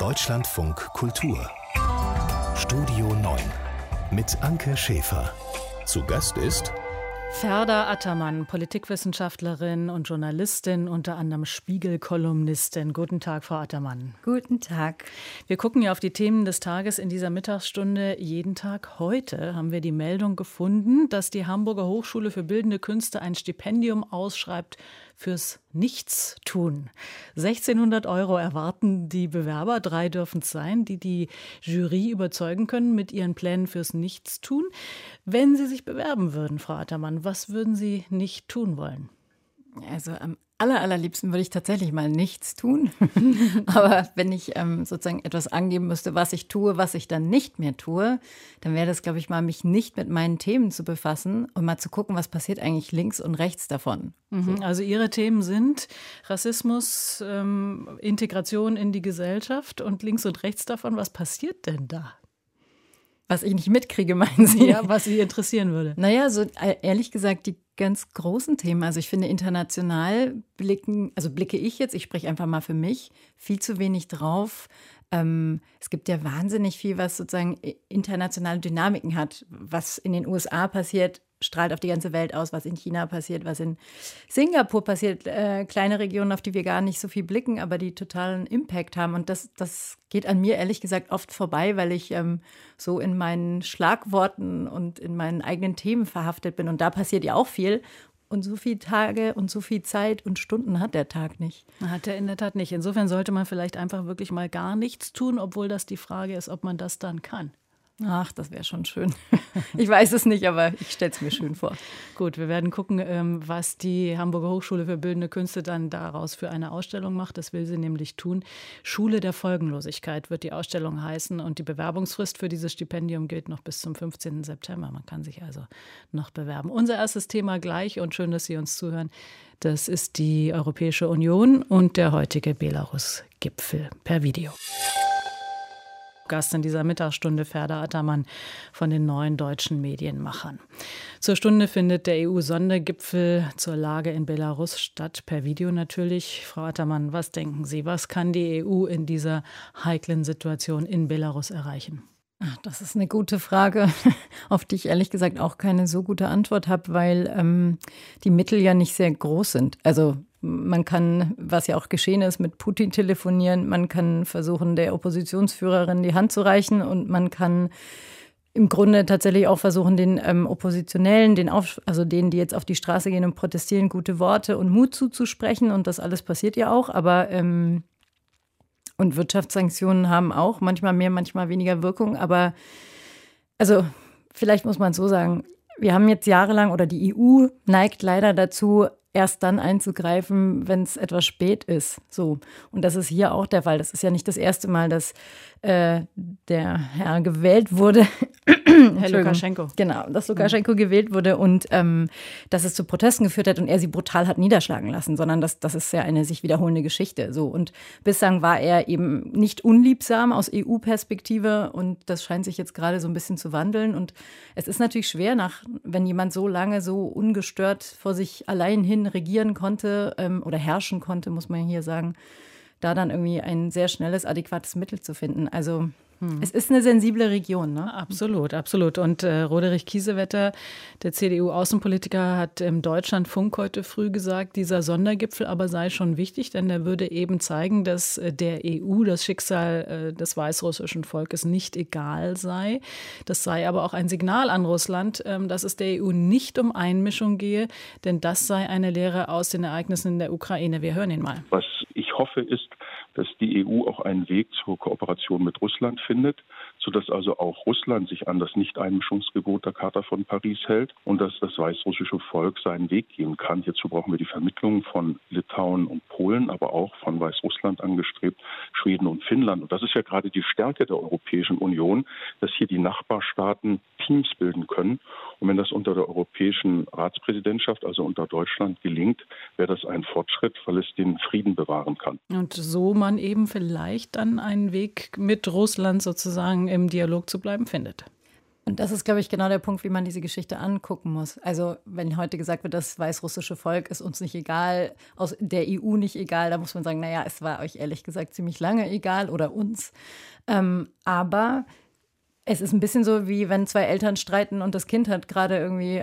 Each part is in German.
Deutschlandfunk Kultur Studio 9 mit Anke Schäfer. Zu Gast ist Ferda Ataman, Politikwissenschaftlerin und Journalistin, unter anderem Spiegel-Kolumnistin. Guten Tag, Frau Ataman. Guten Tag. Wir gucken ja auf die Themen des Tages in dieser Mittagsstunde jeden Tag. Heute haben wir die Meldung gefunden, dass die Hamburger Hochschule für Bildende Künste ein Stipendium ausschreibt fürs Nichtstun. 1.600 € erwarten die Bewerber, 3 dürfen es sein, die die Jury überzeugen können mit ihren Plänen fürs Nichtstun. Wenn Sie sich bewerben würden, Frau Ataman, was würden Sie nicht tun wollen? Also am allerliebsten würde ich tatsächlich mal nichts tun. Aber wenn ich sozusagen etwas angeben müsste, was ich tue, was ich dann nicht mehr tue, dann wäre das, glaube ich, mal, mich nicht mit meinen Themen zu befassen und mal zu gucken, was passiert eigentlich links und rechts davon. So. Also Ihre Themen sind Rassismus, Integration in die Gesellschaft und links und rechts davon. Was passiert denn da? Was ich nicht mitkriege, meinen Sie? Ja, was Sie interessieren würde. Naja, so ehrlich gesagt, die ganz großen Themen. Also ich finde, international blicke ich jetzt, ich spreche einfach mal für mich, viel zu wenig drauf. Es gibt ja wahnsinnig viel, was sozusagen internationale Dynamiken hat. Was in den USA passiert, strahlt auf die ganze Welt aus, was in China passiert, was in Singapur passiert. Kleine Regionen, auf die wir gar nicht so viel blicken, aber die totalen Impact haben. Und das geht an mir ehrlich gesagt oft vorbei, weil ich so in meinen Schlagworten und in meinen eigenen Themen verhaftet bin. Und da passiert ja auch viel. Und so viele Tage und so viel Zeit und Stunden hat der Tag nicht. Hat er in der Tat nicht. Insofern sollte man vielleicht einfach wirklich mal gar nichts tun, obwohl das die Frage ist, ob man das dann kann. Ach, das wäre schon schön. Ich weiß es nicht, aber ich stelle es mir schön vor. Gut, wir werden gucken, was die Hamburger Hochschule für Bildende Künste dann daraus für eine Ausstellung macht. Das will sie nämlich tun. Schule der Folgenlosigkeit wird die Ausstellung heißen. Und die Bewerbungsfrist für dieses Stipendium gilt noch bis zum 15. September. Man kann sich also noch bewerben. Unser erstes Thema gleich und schön, dass Sie uns zuhören. Das ist die Europäische Union und der heutige Belarus-Gipfel per Video. Gast in dieser Mittagsstunde Ferda Ataman von den Neuen Deutschen Medienmachern. Zur Stunde findet der EU-Sondergipfel zur Lage in Belarus statt, per Video natürlich. Frau Ataman, was denken Sie, was kann die EU in dieser heiklen Situation in Belarus erreichen? Ach, das ist eine gute Frage, auf die ich ehrlich gesagt auch keine so gute Antwort habe, weil die Mittel ja nicht sehr groß sind. Also man kann, was ja auch geschehen ist, mit Putin telefonieren, man kann versuchen, der Oppositionsführerin die Hand zu reichen und man kann im Grunde tatsächlich auch versuchen, den Oppositionellen, also denen, die jetzt auf die Straße gehen und protestieren, gute Worte und Mut zuzusprechen, und das alles passiert ja auch, aber und Wirtschaftssanktionen haben auch manchmal mehr, manchmal weniger Wirkung, aber also vielleicht muss man es so sagen, wir haben jetzt jahrelang, oder die EU neigt leider dazu, erst dann einzugreifen, wenn es etwas spät ist. So. Und das ist hier auch der Fall. Das ist ja nicht das erste Mal, dass der Herr gewählt wurde. Herr Lukaschenko. Genau, dass Lukaschenko gewählt wurde und dass es zu Protesten geführt hat und er sie brutal hat niederschlagen lassen, sondern das ist ja eine sich wiederholende Geschichte. So. Und bislang war er eben nicht unliebsam aus EU-Perspektive und das scheint sich jetzt gerade so ein bisschen zu wandeln. Und es ist natürlich schwer, wenn jemand so lange so ungestört vor sich allein hin regieren konnte oder herrschen konnte, muss man hier sagen, da dann irgendwie ein sehr schnelles, adäquates Mittel zu finden. Also es ist eine sensible Region, ne? Absolut, absolut. Und Roderich Kiesewetter, der CDU-Außenpolitiker, hat im Deutschlandfunk heute früh gesagt, dieser Sondergipfel aber sei schon wichtig, denn er würde eben zeigen, dass der EU das Schicksal des weißrussischen Volkes nicht egal sei. Das sei aber auch ein Signal an Russland, dass es der EU nicht um Einmischung gehe, denn das sei eine Lehre aus den Ereignissen in der Ukraine. Wir hören ihn mal. Was ich hoffe, ist, dass die EU auch einen Weg zur Kooperation mit Russland findet, sodass also auch Russland sich an das Nicht-Einmischungsgebot der Charta von Paris hält und dass das weißrussische Volk seinen Weg gehen kann. Hierzu brauchen wir die Vermittlung von Litauen und Polen, aber auch von Weißrussland angestrebt, Schweden und Finnland. Und das ist ja gerade die Stärke der Europäischen Union, dass hier die Nachbarstaaten Teams bilden können. Und wenn das unter der europäischen Ratspräsidentschaft, also unter Deutschland, gelingt, wäre das ein Fortschritt, weil es den Frieden bewahren kann. Und so man eben vielleicht dann einen Weg mit Russland sozusagen im Dialog zu bleiben findet. Und das ist, glaube ich, genau der Punkt, wie man diese Geschichte angucken muss. Also wenn heute gesagt wird, das weißrussische Volk ist uns nicht egal, aus der EU nicht egal, da muss man sagen, naja, es war euch ehrlich gesagt ziemlich lange egal oder uns. Aber es ist ein bisschen so, wie wenn zwei Eltern streiten und das Kind hat gerade irgendwie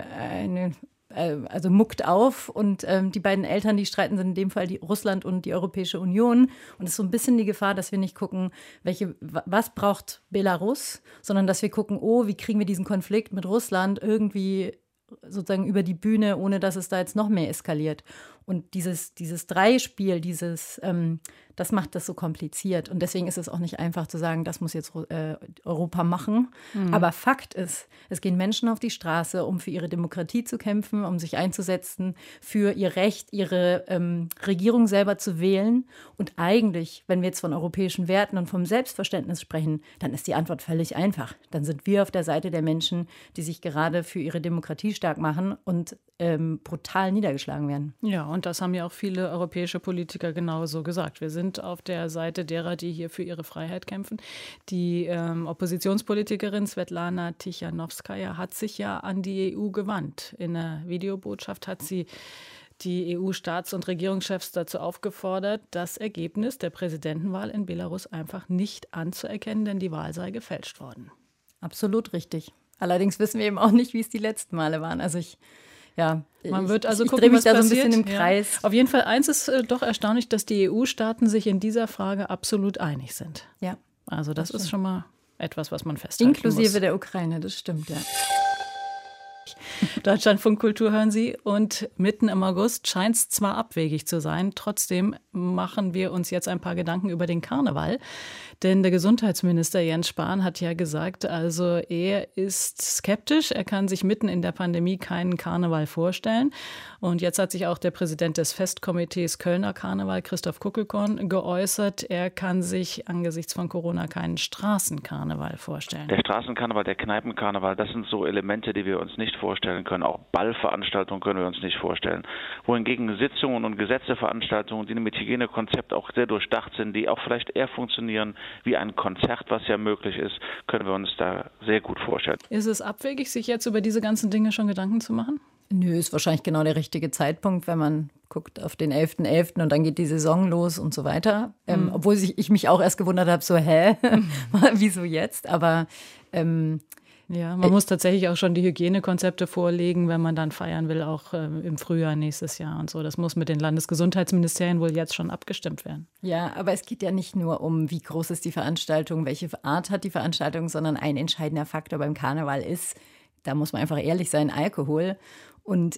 also muckt auf und die beiden Eltern, die streiten, sind in dem Fall Russland und die Europäische Union. Und es ist so ein bisschen die Gefahr, dass wir nicht gucken, was braucht Belarus, sondern dass wir gucken, wie kriegen wir diesen Konflikt mit Russland irgendwie sozusagen über die Bühne, ohne dass es da jetzt noch mehr eskaliert. Und dieses Dreispiel, das macht das so kompliziert. Und deswegen ist es auch nicht einfach zu sagen, das muss jetzt Europa machen. Mhm. Aber Fakt ist, es gehen Menschen auf die Straße, um für ihre Demokratie zu kämpfen, um sich einzusetzen, für ihr Recht, ihre Regierung selber zu wählen. Und eigentlich, wenn wir jetzt von europäischen Werten und vom Selbstverständnis sprechen, dann ist die Antwort völlig einfach. Dann sind wir auf der Seite der Menschen, die sich gerade für ihre Demokratie stark machen und brutal niedergeschlagen werden. Ja, und das haben ja auch viele europäische Politiker genauso gesagt. Wir sind auf der Seite derer, die hier für ihre Freiheit kämpfen. Die Oppositionspolitikerin Svetlana Tichanowskaja hat sich ja an die EU gewandt. In einer Videobotschaft hat sie die EU-Staats- und Regierungschefs dazu aufgefordert, das Ergebnis der Präsidentenwahl in Belarus einfach nicht anzuerkennen, denn die Wahl sei gefälscht worden. Absolut richtig. Allerdings wissen wir eben auch nicht, wie es die letzten Male waren. Also man wird also gucken, drehe mich was da so ein passiert. bisschen im Kreis. Ja. Auf jeden Fall, eins ist doch erstaunlich, dass die EU-Staaten sich in dieser Frage absolut einig sind. Ja. Also das ist schon mal etwas, was man festhalten Inklusive muss. der Ukraine, das stimmt, ja. Deutschlandfunk Kultur hören Sie und mitten im August scheint es zwar abwegig zu sein, trotzdem machen wir uns jetzt ein paar Gedanken über den Karneval. Denn der Gesundheitsminister Jens Spahn hat ja gesagt, also er ist skeptisch, er kann sich mitten in der Pandemie keinen Karneval vorstellen. Und jetzt hat sich auch der Präsident des Festkomitees Kölner Karneval, Christoph Kuckelkorn, geäußert. Er kann sich angesichts von Corona keinen Straßenkarneval vorstellen. Der Straßenkarneval, der Kneipenkarneval, das sind so Elemente, die wir uns nicht vorstellen können. Auch Ballveranstaltungen können wir uns nicht vorstellen. Wohingegen Sitzungen und Gesetzeveranstaltungen, die mit Hygienekonzept auch sehr durchdacht sind, die auch vielleicht eher funktionieren wie ein Konzert, was ja möglich ist, können wir uns da sehr gut vorstellen. Ist es abwegig, sich jetzt über diese ganzen Dinge schon Gedanken zu machen? Nö, ist wahrscheinlich genau der richtige Zeitpunkt, wenn man guckt auf den 11.11. und dann geht die Saison los und so weiter. Obwohl ich mich auch erst gewundert habe, so wieso jetzt? Aber ja, man muss tatsächlich auch schon die Hygienekonzepte vorlegen, wenn man dann feiern will, auch im Frühjahr nächstes Jahr und so. Das muss mit den Landesgesundheitsministerien wohl jetzt schon abgestimmt werden. Ja, aber es geht ja nicht nur um, wie groß ist die Veranstaltung, welche Art hat die Veranstaltung, sondern ein entscheidender Faktor beim Karneval ist, da muss man einfach ehrlich sein, Alkohol. Und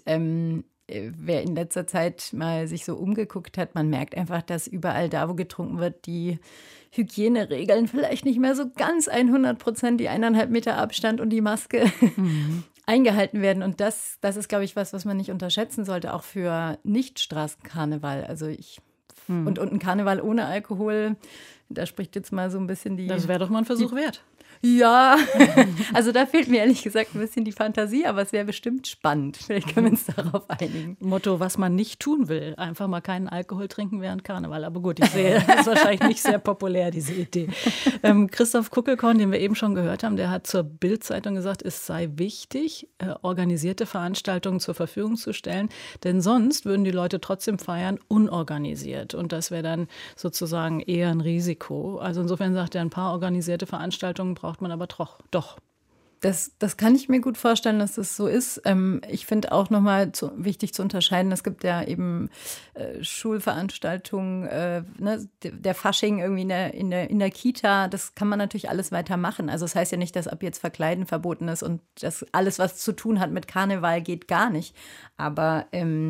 wer in letzter Zeit mal sich so umgeguckt hat, man merkt einfach, dass überall da, wo getrunken wird, die Hygieneregeln vielleicht nicht mehr so ganz 100%, die 1,5 Meter Abstand und die Maske eingehalten werden. Und das ist, glaube ich, was man nicht unterschätzen sollte, auch für Nicht-Straßenkarneval. Also und ein Karneval ohne Alkohol, da spricht jetzt mal so ein bisschen die... Das wäre doch mal ein Versuch wert. Ja, also da fehlt mir ehrlich gesagt ein bisschen die Fantasie, aber es wäre bestimmt spannend. Vielleicht können wir uns darauf einigen. Motto, was man nicht tun will, einfach mal keinen Alkohol trinken während Karneval. Aber gut, ich sehe, das ist wahrscheinlich nicht sehr populär, diese Idee. Christoph Kuckelkorn, den wir eben schon gehört haben, der hat zur Bild-Zeitung gesagt, es sei wichtig, organisierte Veranstaltungen zur Verfügung zu stellen, denn sonst würden die Leute trotzdem feiern, unorganisiert. Und das wäre dann sozusagen eher ein Risiko. Also insofern sagt er, ein paar organisierte Veranstaltungen braucht man aber doch. Das kann ich mir gut vorstellen, dass das so ist. Ich finde auch nochmal wichtig zu unterscheiden, es gibt ja eben Schulveranstaltungen, der Fasching irgendwie in der Kita, das kann man natürlich alles weitermachen. Also das heißt ja nicht, dass ab jetzt Verkleiden verboten ist und das alles, was zu tun hat mit Karneval, geht gar nicht. Aber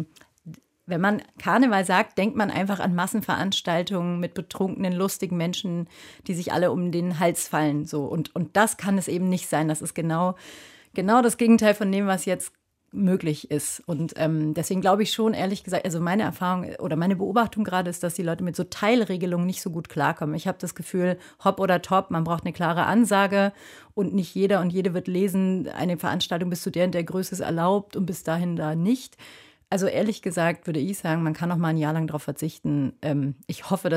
wenn man Karneval sagt, denkt man einfach an Massenveranstaltungen mit betrunkenen, lustigen Menschen, die sich alle um den Hals fallen. So. Und das kann es eben nicht sein. Das ist genau das Gegenteil von dem, was jetzt möglich ist. Und deswegen glaube ich schon, ehrlich gesagt, also meine Erfahrung oder meine Beobachtung gerade ist, dass die Leute mit so Teilregelungen nicht so gut klarkommen. Ich habe das Gefühl, hopp oder top, man braucht eine klare Ansage und nicht jeder und jede wird lesen, eine Veranstaltung bis zu der und der Größe ist erlaubt und bis dahin da nicht. Also ehrlich gesagt würde ich sagen, man kann noch mal ein Jahr lang darauf verzichten. Ich hoffe, dass es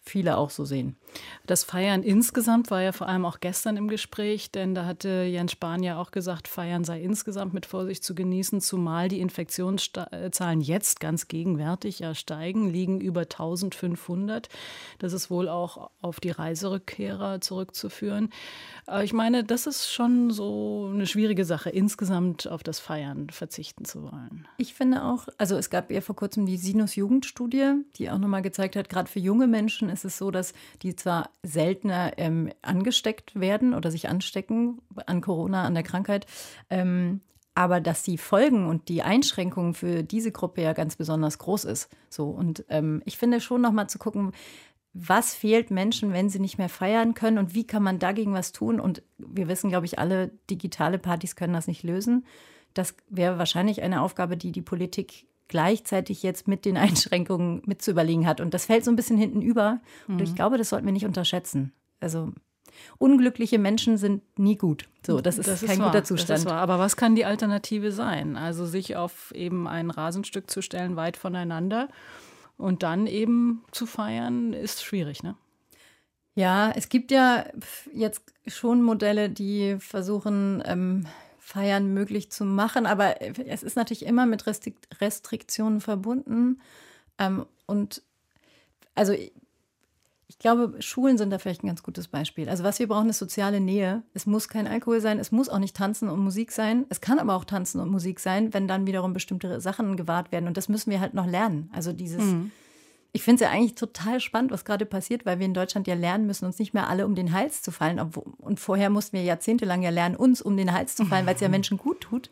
viele auch so sehen. Das Feiern insgesamt war ja vor allem auch gestern im Gespräch, denn da hatte Jens Spahn ja auch gesagt, Feiern sei insgesamt mit Vorsicht zu genießen, zumal die Infektionszahlen jetzt ganz gegenwärtig ja steigen, liegen über 1500. Das ist wohl auch auf die Reiserückkehrer zurückzuführen. Aber ich meine, das ist schon so eine schwierige Sache, insgesamt auf das Feiern verzichten zu wollen. Ich finde auch, also es gab ja vor kurzem die Sinus-Jugendstudie, die auch nochmal gezeigt hat, gerade für junge Menschen ist es so, dass die zwar seltener angesteckt werden oder sich anstecken an Corona, an der Krankheit, aber dass die Folgen und die Einschränkungen für diese Gruppe ja ganz besonders groß ist. So, und ich finde schon nochmal zu gucken, was fehlt Menschen, wenn sie nicht mehr feiern können und wie kann man dagegen was tun? Und wir wissen, glaube ich, alle, digitale Partys können das nicht lösen. Das wäre wahrscheinlich eine Aufgabe, die die Politik gleichzeitig jetzt mit den Einschränkungen mitzuüberlegen hat. Und das fällt so ein bisschen hinten über. Und ich glaube, das sollten wir nicht unterschätzen. Also unglückliche Menschen sind nie gut. So, das ist kein guter Zustand. Das ist wahr. Aber was kann die Alternative sein? Also sich auf eben ein Rasenstück zu stellen, weit voneinander und dann eben zu feiern, ist schwierig, ne? Ja, es gibt ja jetzt schon Modelle, die versuchen, Feiern möglich zu machen, aber es ist natürlich immer mit Restriktionen verbunden. Und also ich glaube, Schulen sind da vielleicht ein ganz gutes Beispiel. Also was wir brauchen, ist soziale Nähe. Es muss kein Alkohol sein, es muss auch nicht Tanzen und Musik sein. Es kann aber auch Tanzen und Musik sein, wenn dann wiederum bestimmte Sachen gewahrt werden. Und das müssen wir halt noch lernen. Also ich finde es ja eigentlich total spannend, was gerade passiert, weil wir in Deutschland ja lernen müssen, uns nicht mehr alle um den Hals zu fallen. Und vorher mussten wir jahrzehntelang ja lernen, uns um den Hals zu fallen, weil es ja Menschen gut tut.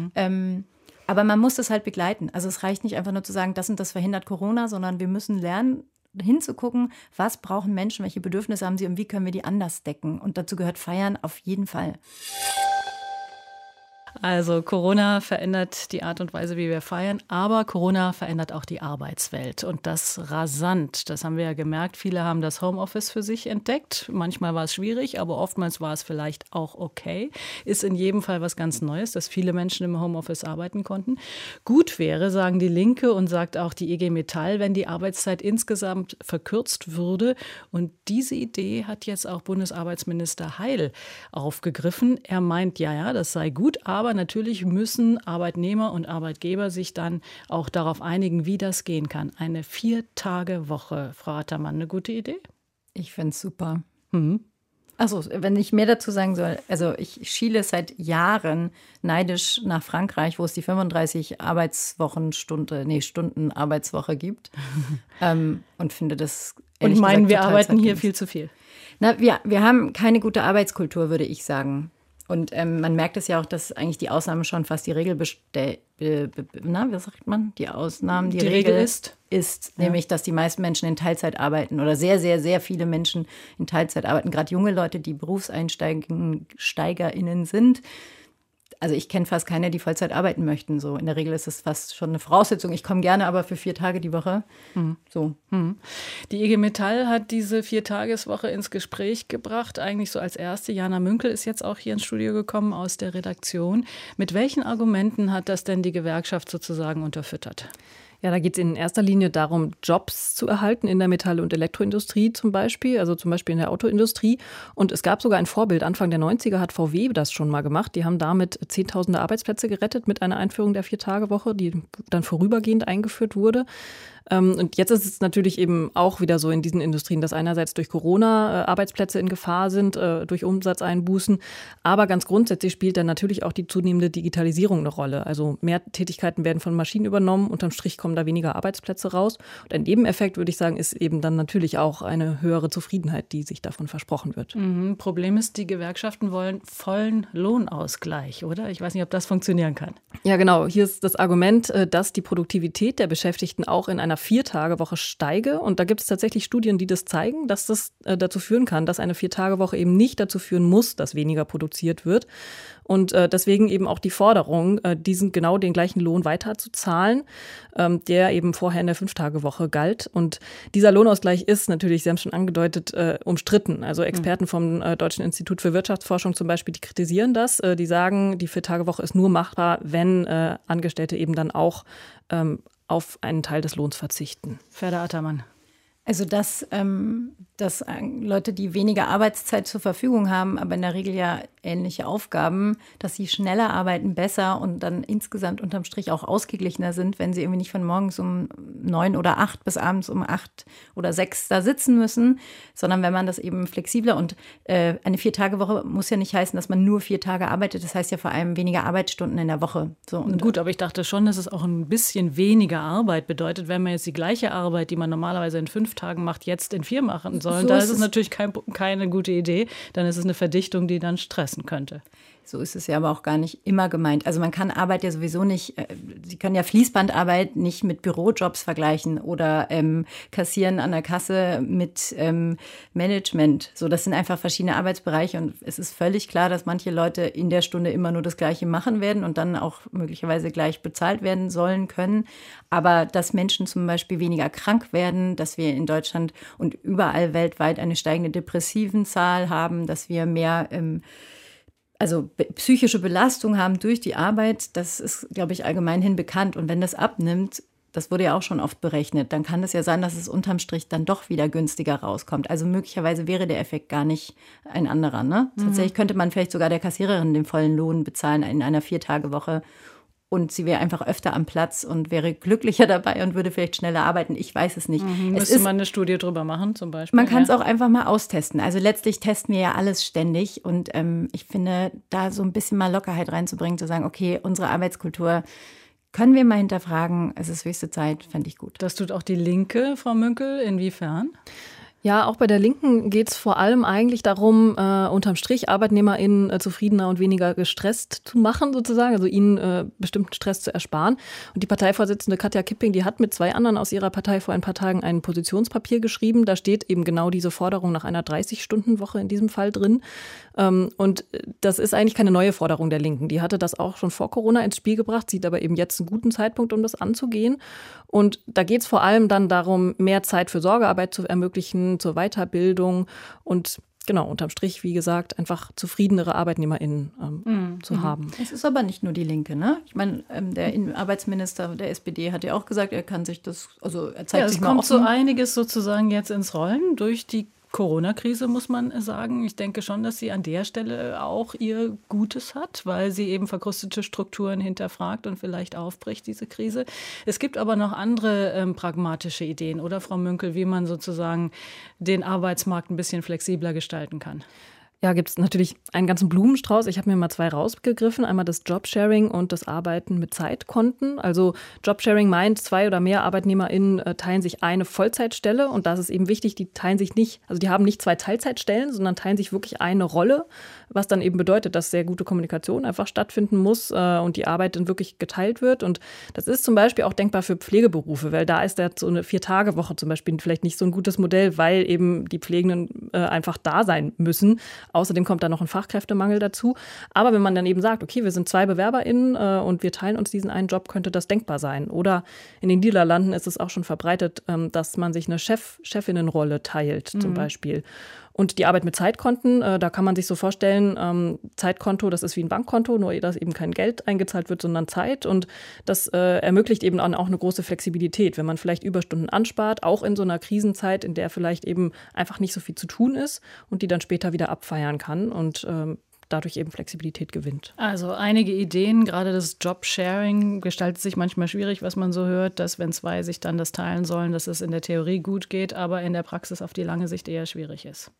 Aber man muss das halt begleiten. Also es reicht nicht einfach nur zu sagen, das und das verhindert Corona, sondern wir müssen lernen, hinzugucken, was brauchen Menschen, welche Bedürfnisse haben sie und wie können wir die anders decken. Und dazu gehört Feiern auf jeden Fall. Also Corona verändert die Art und Weise, wie wir feiern, aber Corona verändert auch die Arbeitswelt und das rasant. Das haben wir ja gemerkt. Viele haben das Homeoffice für sich entdeckt. Manchmal war es schwierig, aber oftmals war es vielleicht auch okay. Ist in jedem Fall was ganz Neues, dass viele Menschen im Homeoffice arbeiten konnten. Gut wäre, sagen die Linke und sagt auch die IG Metall, wenn die Arbeitszeit insgesamt verkürzt würde. Und diese Idee hat jetzt auch Bundesarbeitsminister Heil aufgegriffen. Er meint, ja, das sei gut, aber natürlich müssen Arbeitnehmer und Arbeitgeber sich dann auch darauf einigen, wie das gehen kann. Eine 4-Tage-Woche, Frau Attermann, eine gute Idee? Ich finde es super. Also, wenn ich mehr dazu sagen soll, also ich schiele seit Jahren neidisch nach Frankreich, wo es die 35 Stunden Arbeitswoche gibt. Und finde das und meinen, wir arbeiten hier viel zu viel. Na, wir haben keine gute Arbeitskultur, würde ich sagen. Und man merkt es ja auch, dass eigentlich die Ausnahmen schon fast die Regel wie sagt man? Die Ausnahmen, die Regel ist, nämlich, dass die meisten Menschen in Teilzeit arbeiten oder sehr, sehr, sehr viele Menschen in Teilzeit arbeiten. Gerade junge Leute, die BerufseinsteigerInnen sind. Also ich kenne fast keine, die Vollzeit arbeiten möchten. So in der Regel ist es fast schon eine Voraussetzung. Ich komme gerne, aber für 4 Tage die Woche. So. Die IG Metall hat diese 4-Tageswoche ins Gespräch gebracht, eigentlich so als erste. Jana Münkel ist jetzt auch hier ins Studio gekommen aus der Redaktion. Mit welchen Argumenten hat das denn die Gewerkschaft sozusagen unterfüttert? Ja, da geht es in erster Linie darum, Jobs zu erhalten in der Metall- und Elektroindustrie zum Beispiel, also zum Beispiel in der Autoindustrie. Und es gab sogar ein Vorbild. Anfang der 90er hat VW das schon mal gemacht. Die haben damit Zehntausende Arbeitsplätze gerettet mit einer Einführung der 4-Tage-Woche, die dann vorübergehend eingeführt wurde. Und jetzt ist es natürlich eben auch wieder so in diesen Industrien, dass einerseits durch Corona Arbeitsplätze in Gefahr sind, durch Umsatzeinbußen. Aber ganz grundsätzlich spielt dann natürlich auch die zunehmende Digitalisierung eine Rolle. Also mehr Tätigkeiten werden von Maschinen übernommen. Unterm Strich kommen da weniger Arbeitsplätze raus. Und ein Nebeneffekt, würde ich sagen, ist eben dann natürlich auch eine höhere Zufriedenheit, die sich davon versprochen wird. Problem ist, die Gewerkschaften wollen vollen Lohnausgleich, oder? Ich weiß nicht, ob das funktionieren kann. Ja, genau. Hier ist das Argument, dass die Produktivität der Beschäftigten auch in einer 4-Tage-Woche steige. Und da gibt es tatsächlich Studien, die das zeigen, dass das dazu führen kann, dass eine 4-Tage-Woche eben nicht dazu führen muss, dass weniger produziert wird. Und deswegen eben auch die Forderung, genau den gleichen Lohn weiterzuzahlen, der eben vorher in der 5-Tage-Woche galt. Und dieser Lohnausgleich ist natürlich, Sie haben es schon angedeutet, umstritten. Also Experten vom Deutschen Institut für Wirtschaftsforschung zum Beispiel, die kritisieren das. Die sagen, die 4-Tage-Woche ist nur machbar, wenn Angestellte eben dann auch auf einen Teil des Lohns verzichten. Ferda Attermann. Also dass Leute, die weniger Arbeitszeit zur Verfügung haben, aber in der Regel ja ähnliche Aufgaben, dass sie schneller arbeiten, besser und dann insgesamt unterm Strich auch ausgeglichener sind, wenn sie irgendwie nicht von morgens um 9 oder 8 bis abends um 8 oder 6 da sitzen müssen, sondern wenn man das eben flexibler und eine 4-Tage-Woche muss ja nicht heißen, dass man nur 4 Tage arbeitet. Das heißt ja vor allem weniger Arbeitsstunden in der Woche. So, und gut, aber ich dachte schon, dass es auch ein bisschen weniger Arbeit bedeutet, wenn man jetzt die gleiche Arbeit, die man normalerweise in 5 Tagen macht, jetzt in 4 machen soll. So da ist es natürlich keine gute Idee. Dann ist es eine Verdichtung, die dann stressen könnte. So ist es ja aber auch gar nicht immer gemeint. Also man kann Arbeit ja sowieso nicht, Sie können ja Fließbandarbeit nicht mit Bürojobs vergleichen oder Kassieren an der Kasse mit Management. So, das sind einfach verschiedene Arbeitsbereiche und es ist völlig klar, dass manche Leute in der Stunde immer nur das Gleiche machen werden und dann auch möglicherweise gleich bezahlt werden sollen können. Aber dass Menschen zum Beispiel weniger krank werden, dass wir in Deutschland und überall weltweit eine steigende Depressivenzahl haben, dass wir mehr psychische Belastung haben durch die Arbeit, das ist, glaube ich, allgemeinhin bekannt. Und wenn das abnimmt, das wurde ja auch schon oft berechnet, dann kann es ja sein, dass es unterm Strich dann doch wieder günstiger rauskommt. Also möglicherweise wäre der Effekt gar nicht ein anderer. Ne? Tatsächlich könnte man vielleicht sogar der Kassiererin den vollen Lohn bezahlen in einer 4-Tage-Woche. Und sie wäre einfach öfter am Platz und wäre glücklicher dabei und würde vielleicht schneller arbeiten. Ich weiß es nicht. Müsste man eine Studie drüber machen zum Beispiel? Man kann es auch einfach mal austesten. Also letztlich testen wir ja alles ständig. Und ich finde, da so ein bisschen mal Lockerheit reinzubringen, zu sagen, okay, unsere Arbeitskultur können wir mal hinterfragen. Es ist höchste Zeit, fände ich gut. Das tut auch die Linke, Frau Münkel. Inwiefern? Ja, auch bei der Linken geht es vor allem eigentlich darum, unterm Strich ArbeitnehmerInnen zufriedener und weniger gestresst zu machen, sozusagen, also ihnen bestimmten Stress zu ersparen. Und die Parteivorsitzende Katja Kipping, die hat mit 2 anderen aus ihrer Partei vor ein paar Tagen ein Positionspapier geschrieben. Da steht eben genau diese Forderung nach einer 30-Stunden-Woche in diesem Fall drin. Und das ist eigentlich keine neue Forderung der Linken. Die hatte das auch schon vor Corona ins Spiel gebracht, sieht aber eben jetzt einen guten Zeitpunkt, um das anzugehen. Und da geht es vor allem dann darum, mehr Zeit für Sorgearbeit zu ermöglichen, zur Weiterbildung und genau, unterm Strich, wie gesagt, einfach zufriedenere ArbeitnehmerInnen zu haben. Es ist aber nicht nur die Linke, ne? Ich meine, der Arbeitsminister der SPD hat ja auch gesagt, er kann sich das, also er zeigt sich mal offen. Es kommt so einiges sozusagen jetzt ins Rollen durch die Corona-Krise, muss man sagen. Ich denke schon, dass sie an der Stelle auch ihr Gutes hat, weil sie eben verkrustete Strukturen hinterfragt und vielleicht aufbricht, diese Krise. Es gibt aber noch andere pragmatische Ideen, oder Frau Münkel, wie man sozusagen den Arbeitsmarkt ein bisschen flexibler gestalten kann. Ja, gibt es natürlich einen ganzen Blumenstrauß. Ich habe mir mal 2 rausgegriffen. Einmal das Jobsharing und das Arbeiten mit Zeitkonten. Also Jobsharing meint, 2 oder mehr ArbeitnehmerInnen teilen sich eine Vollzeitstelle. Und da ist es eben wichtig, die teilen sich nicht, also die haben nicht 2 Teilzeitstellen, sondern teilen sich wirklich eine Rolle. Was dann eben bedeutet, dass sehr gute Kommunikation einfach stattfinden muss und die Arbeit dann wirklich geteilt wird. Und das ist zum Beispiel auch denkbar für Pflegeberufe, weil da ist ja so eine 4-Tage-Woche zum Beispiel vielleicht nicht so ein gutes Modell, weil eben die Pflegenden einfach da sein müssen. Außerdem kommt da noch ein Fachkräftemangel dazu. Aber wenn man dann eben sagt, okay, wir sind 2 BewerberInnen und wir teilen uns diesen einen Job, könnte das denkbar sein. Oder in den Niederlanden ist es auch schon verbreitet, dass man sich eine Chefinnenrolle teilt zum Beispiel. Und die Arbeit mit Zeitkonten, da kann man sich so vorstellen, Zeitkonto, das ist wie ein Bankkonto, nur dass eben kein Geld eingezahlt wird, sondern Zeit. Und das ermöglicht eben auch eine große Flexibilität, wenn man vielleicht Überstunden anspart, auch in so einer Krisenzeit, in der vielleicht eben einfach nicht so viel zu tun ist und die dann später wieder abfeiern kann und dadurch eben Flexibilität gewinnt. Also einige Ideen, gerade das Jobsharing gestaltet sich manchmal schwierig, was man so hört, dass wenn 2 sich dann das teilen sollen, dass es in der Theorie gut geht, aber in der Praxis auf die lange Sicht eher schwierig ist.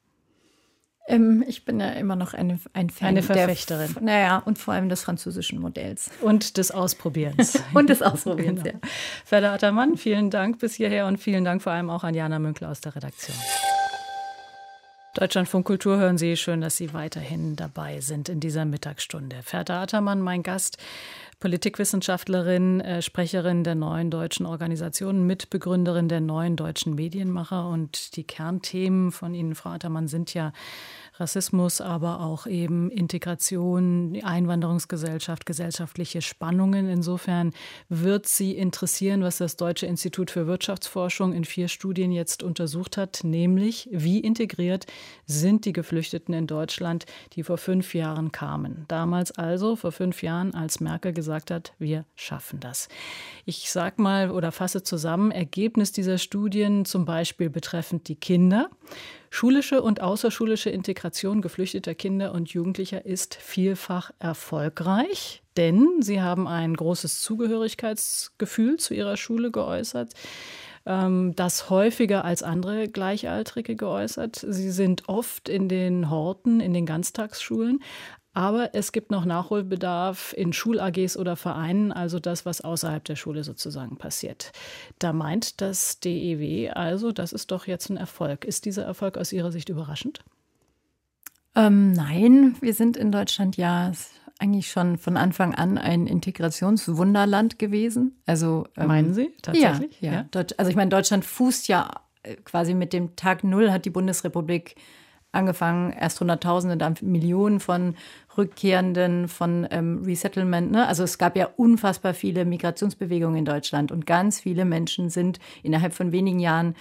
Ich bin ja immer noch ein Fan. Eine Verfechterin. Und vor allem des französischen Modells. Und des Ausprobierens. Und des Ausprobierens, genau. Ja. Ferda Ataman, vielen Dank bis hierher und vielen Dank vor allem auch an Jana Münkler aus der Redaktion. Deutschlandfunk Kultur hören Sie. Schön, dass Sie weiterhin dabei sind in dieser Mittagsstunde. Ferda Ataman, mein Gast, Politikwissenschaftlerin, Sprecherin der Neuen Deutschen Organisation, Mitbegründerin der Neuen Deutschen Medienmacher. Und die Kernthemen von Ihnen, Frau Ataman, sind ja Rassismus, aber auch eben Integration, Einwanderungsgesellschaft, gesellschaftliche Spannungen. Insofern wird Sie interessieren, was das Deutsche Institut für Wirtschaftsforschung in 4 Studien jetzt untersucht hat, nämlich wie integriert sind die Geflüchteten in Deutschland, die vor 5 Jahren kamen. Damals also, vor 5 Jahren, als Merkel gesagt hat, wir schaffen das. Ich sage mal oder fasse zusammen, Ergebnis dieser Studien zum Beispiel betreffend die Kinder. Schulische und außerschulische Integration geflüchteter Kinder und Jugendlicher ist vielfach erfolgreich, denn sie haben ein großes Zugehörigkeitsgefühl zu ihrer Schule geäußert, das häufiger als andere Gleichaltrige geäußert. Sie sind oft in den Horten, in den Ganztagsschulen. Aber es gibt noch Nachholbedarf in Schul-AGs oder Vereinen, also das, was außerhalb der Schule sozusagen passiert. Da meint das DIW also, das ist doch jetzt ein Erfolg. Ist dieser Erfolg aus Ihrer Sicht überraschend? Nein, wir sind in Deutschland ja eigentlich schon von Anfang an ein Integrationswunderland gewesen. Also, meinen Sie tatsächlich? Ja. Also ich meine, Deutschland fußt ja quasi mit dem Tag Null, hat die Bundesrepublik angefangen, erst Hunderttausende, dann Millionen von Rückkehrenden, von Resettlement. Ne? Also es gab ja unfassbar viele Migrationsbewegungen in Deutschland und ganz viele Menschen sind innerhalb von wenigen Jahren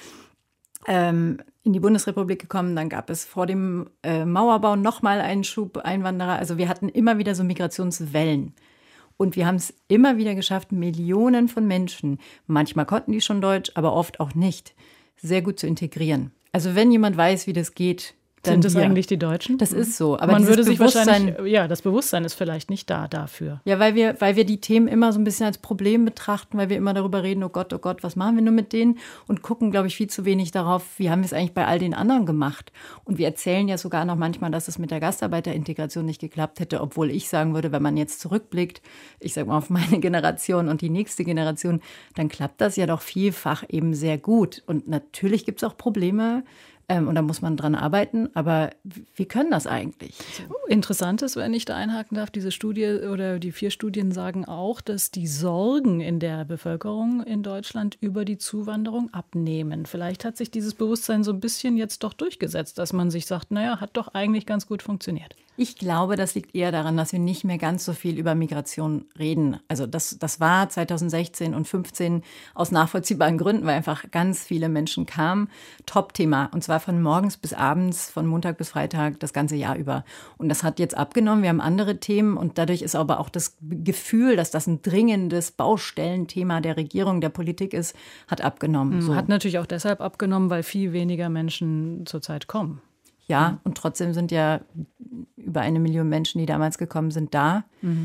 in die Bundesrepublik gekommen. Dann gab es vor dem Mauerbau nochmal einen Schub Einwanderer. Also wir hatten immer wieder so Migrationswellen. Und wir haben es immer wieder geschafft, Millionen von Menschen, manchmal konnten die schon Deutsch, aber oft auch nicht, sehr gut zu integrieren. Also wenn jemand weiß, wie das geht, sind das eigentlich die Deutschen? Das ist so. Aber man würde sich wahrscheinlich, das Bewusstsein ist vielleicht nicht dafür. Ja, weil wir die Themen immer so ein bisschen als Problem betrachten, weil wir immer darüber reden, oh Gott, was machen wir nur mit denen? Und gucken, glaube ich, viel zu wenig darauf, wie haben wir es eigentlich bei all den anderen gemacht? Und wir erzählen ja sogar noch manchmal, dass es mit der Gastarbeiterintegration nicht geklappt hätte, obwohl ich sagen würde, wenn man jetzt zurückblickt, ich sage mal auf meine Generation und die nächste Generation, dann klappt das ja doch vielfach eben sehr gut. Und natürlich gibt es auch Probleme, und da muss man dran arbeiten, aber wir können das eigentlich. Interessant ist, wenn ich da einhaken darf, diese Studie oder die 4 Studien sagen auch, dass die Sorgen in der Bevölkerung in Deutschland über die Zuwanderung abnehmen. Vielleicht hat sich dieses Bewusstsein so ein bisschen jetzt doch durchgesetzt, dass man sich sagt, naja, hat doch eigentlich ganz gut funktioniert. Ich glaube, das liegt eher daran, dass wir nicht mehr ganz so viel über Migration reden. Also das war 2016 und 2015 aus nachvollziehbaren Gründen, weil einfach ganz viele Menschen kamen. Top-Thema. Und zwar von morgens bis abends, von Montag bis Freitag, das ganze Jahr über. Und das hat jetzt abgenommen. Wir haben andere Themen. Und dadurch ist aber auch das Gefühl, dass das ein dringendes Baustellenthema der Regierung, der Politik ist, hat abgenommen. So. Hat natürlich auch deshalb abgenommen, weil viel weniger Menschen zurzeit kommen. Ja, und trotzdem sind ja über 1 Million Menschen, die damals gekommen sind, da.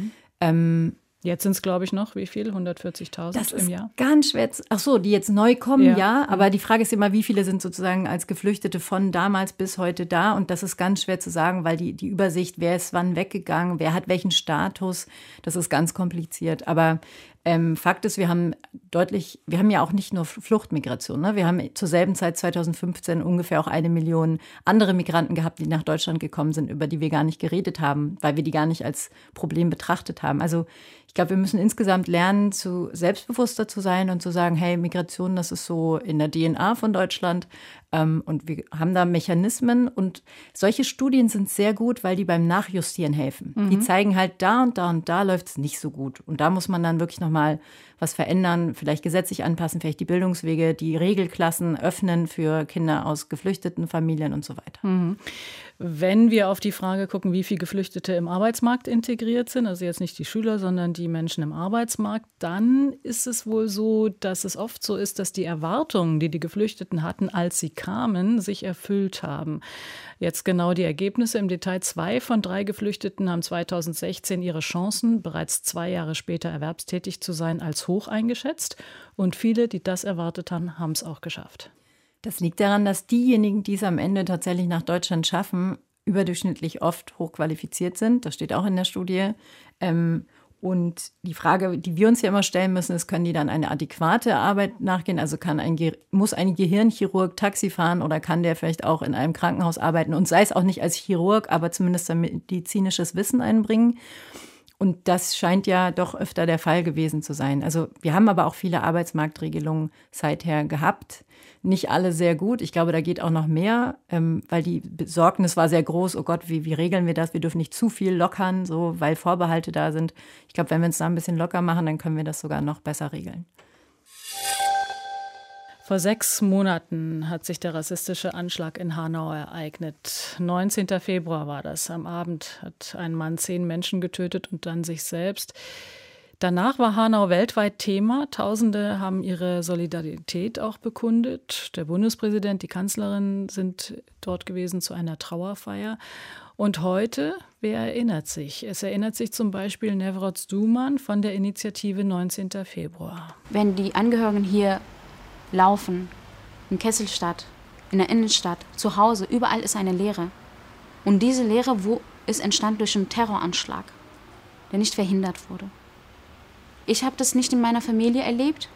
Jetzt sind es, glaube ich, noch, wie viel? 140.000 im Jahr? Ganz schwer. Ach so, die jetzt neu kommen, ja. Aber die Frage ist immer, wie viele sind sozusagen als Geflüchtete von damals bis heute da? Und das ist ganz schwer zu sagen, weil die Übersicht, wer ist wann weggegangen, wer hat welchen Status, das ist ganz kompliziert. Aber Fakt ist, wir haben ja auch nicht nur Fluchtmigration. Ne? Wir haben zur selben Zeit 2015 ungefähr auch 1 Million andere Migranten gehabt, die nach Deutschland gekommen sind, über die wir gar nicht geredet haben, weil wir die gar nicht als Problem betrachtet haben. Also ich glaube, wir müssen insgesamt lernen, selbstbewusster zu sein und zu sagen, hey, Migration, das ist so in der DNA von Deutschland. Und wir haben da Mechanismen. Und solche Studien sind sehr gut, weil die beim Nachjustieren helfen. Die zeigen halt, da und da und da läuft es nicht so gut. Und da muss man dann wirklich nochmal was verändern, vielleicht gesetzlich anpassen, vielleicht die Bildungswege, die Regelklassen öffnen für Kinder aus geflüchteten Familien und so weiter. Wenn wir auf die Frage gucken, wie viele Geflüchtete im Arbeitsmarkt integriert sind, also jetzt nicht die Schüler, sondern die Menschen im Arbeitsmarkt, dann ist es wohl so, dass es oft so ist, dass die Erwartungen, die die Geflüchteten hatten, als sie kamen, sich erfüllt haben. Jetzt genau die Ergebnisse im Detail. 2 von 3 Geflüchteten haben 2016 ihre Chancen, bereits 2 Jahre später erwerbstätig zu sein, als hoch eingeschätzt. Und viele, die das erwartet haben, haben es auch geschafft. Das liegt daran, dass diejenigen, die es am Ende tatsächlich nach Deutschland schaffen, überdurchschnittlich oft hochqualifiziert sind. Das steht auch in der Studie. Und die Frage, die wir uns ja immer stellen müssen, ist, können die dann eine adäquate Arbeit nachgehen? Also muss ein Gehirnchirurg Taxi fahren oder kann der vielleicht auch in einem Krankenhaus arbeiten? Und sei es auch nicht als Chirurg, aber zumindest ein medizinisches Wissen einbringen. Und das scheint ja doch öfter der Fall gewesen zu sein. Also wir haben aber auch viele Arbeitsmarktregelungen seither gehabt. Nicht alle sehr gut. Ich glaube, da geht auch noch mehr, weil die Besorgnis war sehr groß. Oh Gott, wie regeln wir das? Wir dürfen nicht zu viel lockern, so, weil Vorbehalte da sind. Ich glaube, wenn wir uns da ein bisschen locker machen, dann können wir das sogar noch besser regeln. Vor 6 Monaten hat sich der rassistische Anschlag in Hanau ereignet. 19. Februar war das. Am Abend hat ein Mann 10 Menschen getötet und dann sich selbst. Danach war Hanau weltweit Thema. Tausende haben ihre Solidarität auch bekundet. Der Bundespräsident, die Kanzlerin sind dort gewesen zu einer Trauerfeier. Und heute, wer erinnert sich? Es erinnert sich zum Beispiel Nevroz Duman von der Initiative 19. Februar. Wenn die Angehörigen hier laufen, in Kesselstadt, in der Innenstadt, zu Hause, überall ist eine Leere. Und diese Leere ist entstanden durch einen Terroranschlag, der nicht verhindert wurde. Ich habe das nicht in meiner Familie erlebt,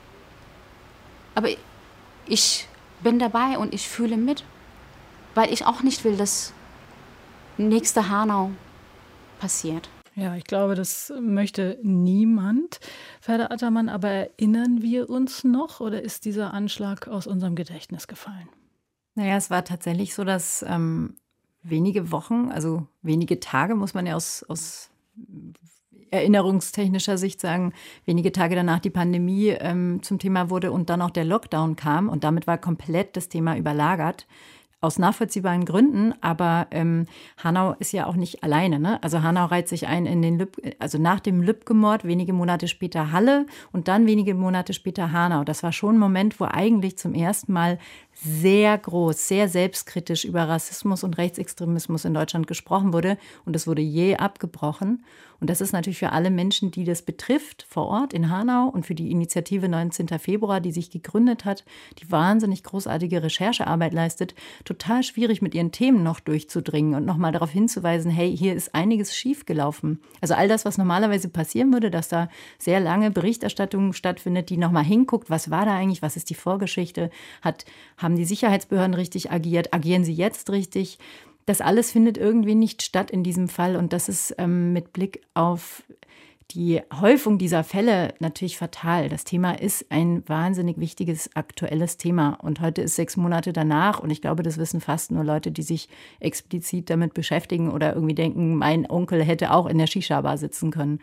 aber ich bin dabei und ich fühle mit, weil ich auch nicht will, dass nächste Hanau passiert. Ja, ich glaube, das möchte niemand, Ferda Ataman. Aber erinnern wir uns noch oder ist dieser Anschlag aus unserem Gedächtnis gefallen? Naja, es war tatsächlich so, dass wenige Wochen, also wenige Tage, muss man ja aus erinnerungstechnischer Sicht sagen, wenige Tage danach die Pandemie zum Thema wurde und dann auch der Lockdown kam. Und damit war komplett das Thema überlagert. Aus nachvollziehbaren Gründen, aber Hanau ist ja auch nicht alleine, ne? Also Hanau reiht sich ein in den also nach dem Lübcke-Mord, wenige Monate später Halle und dann wenige Monate später Hanau. Das war schon ein Moment, wo eigentlich zum ersten Mal sehr groß, sehr selbstkritisch über Rassismus und Rechtsextremismus in Deutschland gesprochen wurde. Und das wurde jäh abgebrochen. Und das ist natürlich für alle Menschen, die das betrifft, vor Ort in Hanau und für die Initiative 19. Februar, die sich gegründet hat, die wahnsinnig großartige Recherchearbeit leistet, total schwierig, mit ihren Themen noch durchzudringen und nochmal darauf hinzuweisen, hey, hier ist einiges schiefgelaufen. Also all das, was normalerweise passieren würde, dass da sehr lange Berichterstattung stattfindet, die nochmal hinguckt, was war da eigentlich, was ist die Vorgeschichte, haben die Sicherheitsbehörden richtig agiert, agieren sie jetzt richtig? Das alles findet irgendwie nicht statt in diesem Fall und das ist mit Blick auf die Häufung dieser Fälle natürlich fatal. Das Thema ist ein wahnsinnig wichtiges, aktuelles Thema und heute ist 6 Monate danach und ich glaube, das wissen fast nur Leute, die sich explizit damit beschäftigen oder irgendwie denken, mein Onkel hätte auch in der Shisha-Bar sitzen können.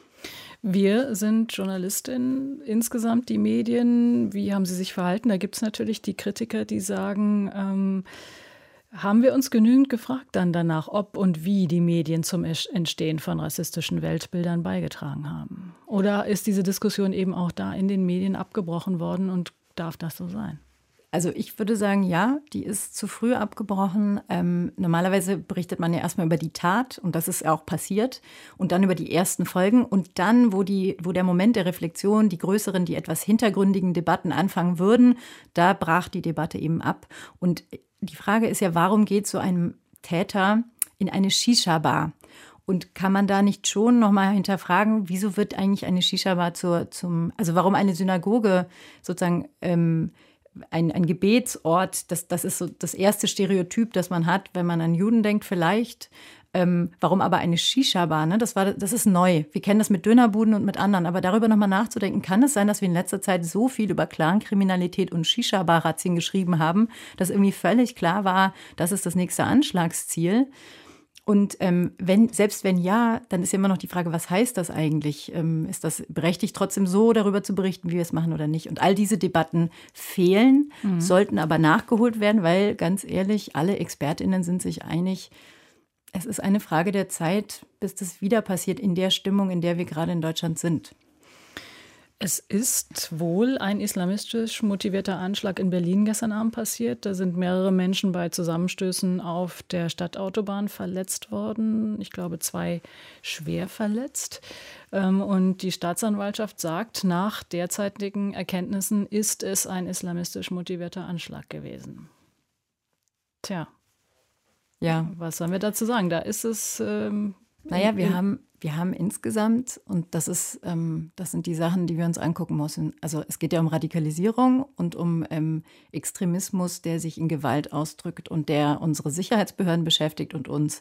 Wir sind Journalistinnen insgesamt, die Medien. Wie haben sie sich verhalten? Da gibt es natürlich die Kritiker, die sagen, haben wir uns genügend gefragt dann danach, ob und wie die Medien zum Entstehen von rassistischen Weltbildern beigetragen haben? Oder ist diese Diskussion eben auch da in den Medien abgebrochen worden und darf das so sein? Also ich würde sagen, ja, die ist zu früh abgebrochen. Normalerweise berichtet man ja erstmal über die Tat und das ist auch passiert und dann über die ersten Folgen und dann, wo der Moment der Reflexion, die größeren, die etwas hintergründigen Debatten anfangen würden, da brach die Debatte eben ab. Und die Frage ist ja, warum geht so ein Täter in eine Shisha-Bar? Und kann man da nicht schon nochmal hinterfragen, wieso wird eigentlich eine Shisha-Bar also warum eine Synagoge sozusagen ein Gebetsort, das ist so das erste Stereotyp, das man hat, wenn man an Juden denkt vielleicht. Warum aber eine Shisha-Bar? Ne? Das ist neu. Wir kennen das mit Dönerbuden und mit anderen. Aber darüber nochmal nachzudenken, kann es sein, dass wir in letzter Zeit so viel über Clankriminalität und Shisha-Bar-Razzien geschrieben haben, dass irgendwie völlig klar war, das ist das nächste Anschlagsziel. Und selbst wenn ja, dann ist ja immer noch die Frage, was heißt das eigentlich? Ist das berechtigt, trotzdem so darüber zu berichten, wie wir es machen oder nicht? Und all diese Debatten fehlen, sollten aber nachgeholt werden, weil ganz ehrlich, alle ExpertInnen sind sich einig, es ist eine Frage der Zeit, bis das wieder passiert in der Stimmung, in der wir gerade in Deutschland sind. Es ist wohl ein islamistisch motivierter Anschlag in Berlin gestern Abend passiert. Da sind mehrere Menschen bei Zusammenstößen auf der Stadtautobahn verletzt worden. Ich glaube, 2 schwer verletzt. Und die Staatsanwaltschaft sagt, nach derzeitigen Erkenntnissen ist es ein islamistisch motivierter Anschlag gewesen. Tja. Ja, was sollen wir dazu sagen? Da ist es. Naja, wir haben insgesamt, und das sind die Sachen, die wir uns angucken müssen. Also es geht ja um Radikalisierung und um Extremismus, der sich in Gewalt ausdrückt und der unsere Sicherheitsbehörden beschäftigt und uns.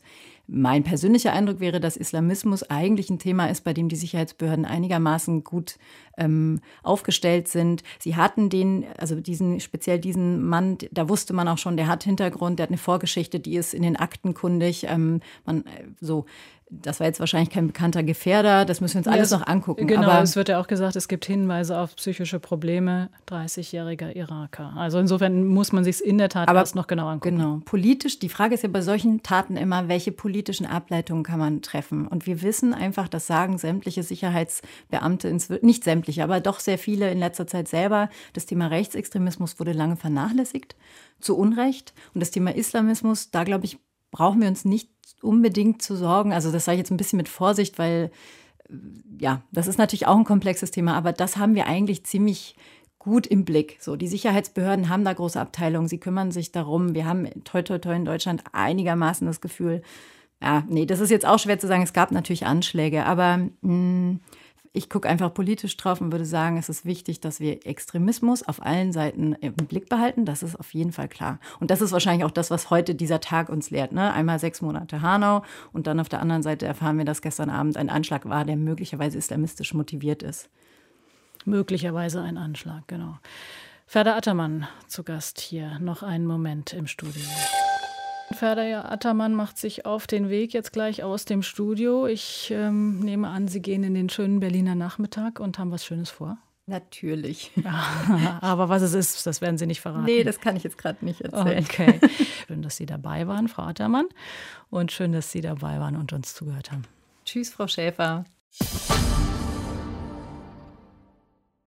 Mein persönlicher Eindruck wäre, dass Islamismus eigentlich ein Thema ist, bei dem die Sicherheitsbehörden einigermaßen gut aufgestellt sind. Sie hatten speziell diesen Mann, da wusste man auch schon, der hat Hintergrund, der hat eine Vorgeschichte, die ist in den Akten kundig. Das war jetzt wahrscheinlich kein bekannter Gefährder, das müssen wir uns alles noch angucken. Genau, aber es wird ja auch gesagt, es gibt Hinweise auf psychische Probleme 30-jähriger Iraker. Also insofern muss man sich es in der Tat erst noch genau angucken. Genau, politisch, die Frage ist ja bei solchen Taten immer, welche politischen Ableitungen kann man treffen? Und wir wissen einfach, das sagen sämtliche Sicherheitsbeamte, nicht sämtliche, aber doch sehr viele in letzter Zeit selber, das Thema Rechtsextremismus wurde lange vernachlässigt, zu Unrecht. Und das Thema Islamismus, da glaube ich, brauchen wir uns nicht unbedingt zu sorgen. Also das sage ich jetzt ein bisschen mit Vorsicht, weil das ist natürlich auch ein komplexes Thema, aber das haben wir eigentlich ziemlich gut im Blick. So, die Sicherheitsbehörden haben da große Abteilungen, sie kümmern sich darum. Wir haben toi toi toi in Deutschland einigermaßen das Gefühl, das ist jetzt auch schwer zu sagen, es gab natürlich Anschläge, aber ich gucke einfach politisch drauf und würde sagen, es ist wichtig, dass wir Extremismus auf allen Seiten im Blick behalten. Das ist auf jeden Fall klar. Und das ist wahrscheinlich auch das, was heute dieser Tag uns lehrt. Ne? Einmal 6 Monate Hanau und dann auf der anderen Seite erfahren wir, dass gestern Abend ein Anschlag war, der möglicherweise islamistisch motiviert ist. Möglicherweise ein Anschlag, genau. Ferda Ataman zu Gast hier. Noch einen Moment im Studio. Ferda Ataman macht sich auf den Weg jetzt gleich aus dem Studio. Ich nehme an, Sie gehen in den schönen Berliner Nachmittag und haben was Schönes vor. Natürlich. Aber was es ist, das werden Sie nicht verraten. Nee, das kann ich jetzt gerade nicht erzählen. Okay. Schön, dass Sie dabei waren, Frau Ataman. Und schön, dass Sie dabei waren und uns zugehört haben. Tschüss, Frau Schäfer.